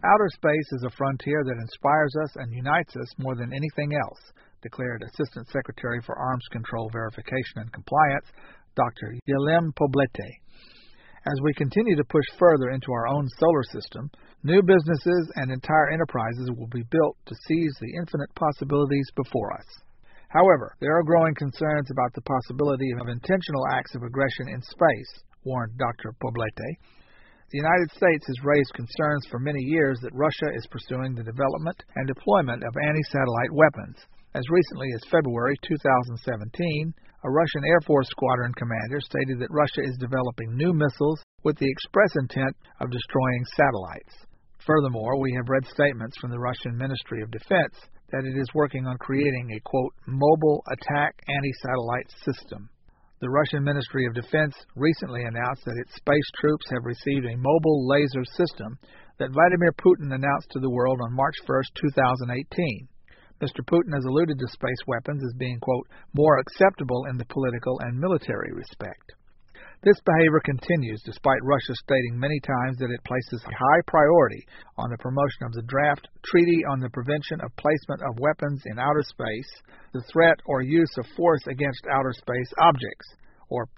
Outer space is a frontier that inspires us and unites us more than anything else, declared Assistant Secretary for Arms Control Verification and Compliance, Dr. Guillaume Poblete. As we continue to push further into our own solar system, new businesses and entire enterprises will be built to seize the infinite possibilities before us. However, there are growing concerns about the possibility of intentional acts of aggression in space, warned Dr. Poblete. The United States has raised concerns for many years that Russia is pursuing the development and deployment of anti-satellite weapons. As recently as February 2017, a Russian Air Force squadron commander stated that Russia is developing new missiles with the express intent of destroying satellites. Furthermore, we have read statements from the Russian Ministry of Defense that it is working on creating a, quote, mobile attack anti-satellite system. The Russian Ministry of Defense recently announced that its space troops have received a mobile laser system that Vladimir Putin announced to the world on March 1, 2018. Mr. Putin has alluded to space weapons as being, quote, more acceptable in the political and military respect. This behavior continues despite Russia stating many times that it places a high priority on the promotion of the draft Treaty on the Prevention of Placement of Weapons in Outer Space, the Threat or Use of Force Against Outer Space Objects, or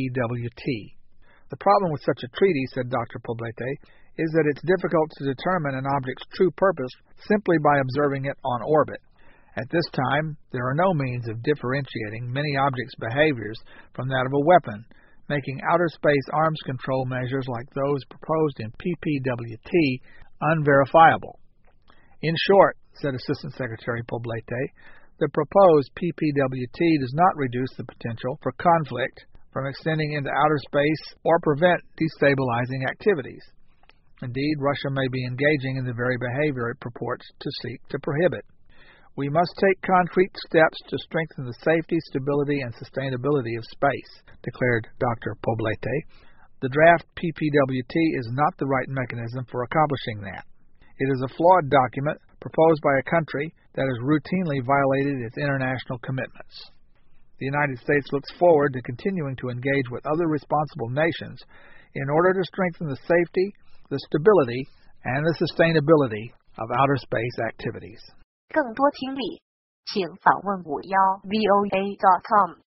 PPWT. The problem with such a treaty, said Dr. Poblete, is that it's difficult to determine an object's true purpose simply by observing it on orbit. At this time, there are no means of differentiating many objects' behaviors from that of a weapon, making outer space arms control measures like those proposed in PPWT unverifiable. In short, said Assistant Secretary Poblete, the proposed PPWT does not reduce the potential for conflict from extending into outer space or prevent destabilizing activities. Indeed, Russia may be engaging in the very behavior it purports to seek to prohibit. We must take concrete steps to strengthen the safety, stability, and sustainability of space, declared Dr. Poblete. The draft PPWT is not the right mechanism for accomplishing that. It is a flawed document proposed by a country that has routinely violated its international commitments. The United States looks forward to continuing to engage with other responsible nations in order to strengthen the safety, the stability, and the sustainability of outer space activities. 更多听力，请访问51voa.com。